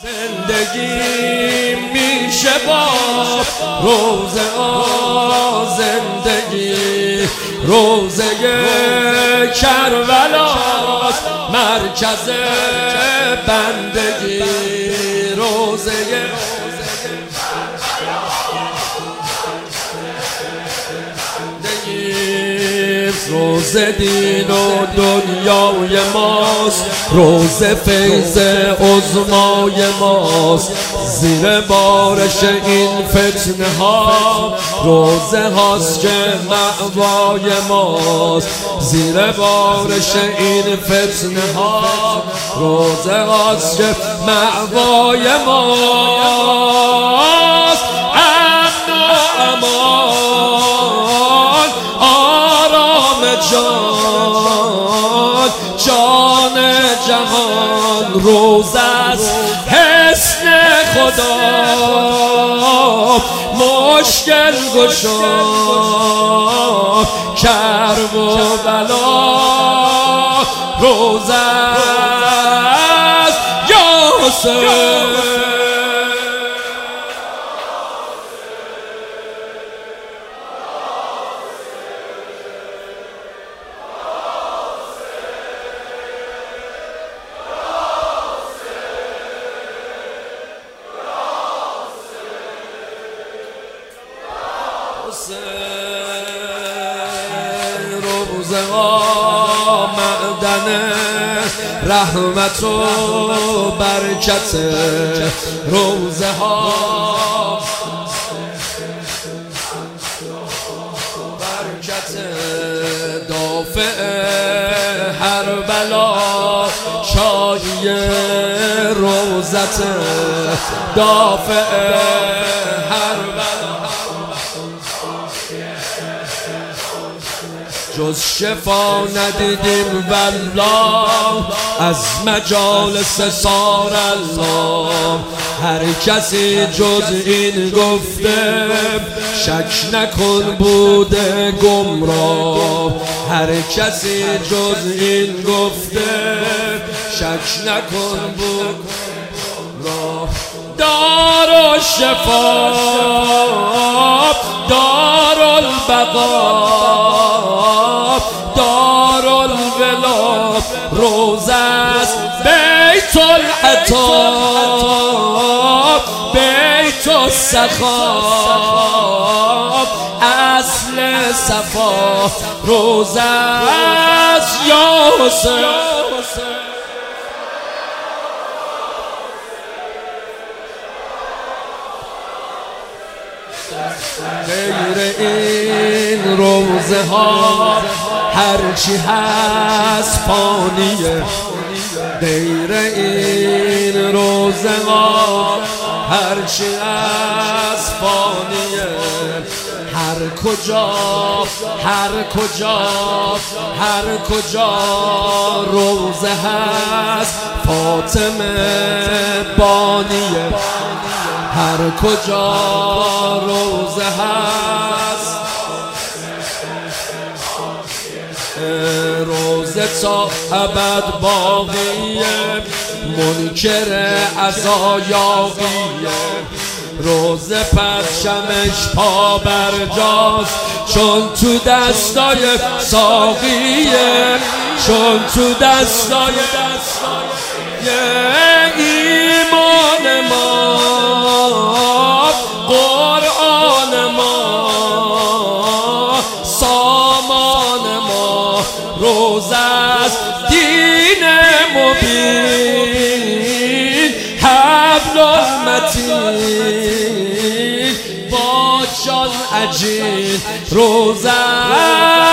زندگی میشه با روزه زندگی روزه کربلاست مرکز بندگی روزه روزه دین و دنیای ماست، روزه فیض عظمای ماست. زیر بارش این فتنه ها روزه هاست که مأوای ماست. زیر بارش این فتنه ها روزه هاست که مأوای ماست. امن و امان آرام جان جهان روزه است حسن خدا مشکل گشا کرب و بلا روزه است یا حسین. روزه ها معدن رحمت و برکت، روزه ها برکت دافع هر بلا شاهی روزت دافع هر بلا جز شفا ندیدیم والله از مجالس سار الله. هر کسی جز این گفته شک نکن بوده گمراه. هر کسی جز این گفته شک نکن بود گمراه. دار و شفا دار البقا دار الولا روزه است بیت العطا بیت السخا اصل صفا روزه است یا حسین. غیر این روزه ها هرچی هست فانیه. غیر این روزه ها هرچی هست فانیه. هر کجا روزه هست فاطمه بانیه. هر کجا روزه هست روزه تا ابد باقیه. منکر عزایاقیه روزه پرچمش پا برجاست چون تو دستای ساقیه. چون تو دستای ایمان ما قرآن ما سامان ما روزه است دین مبین حبل المتین با جان عجین روزه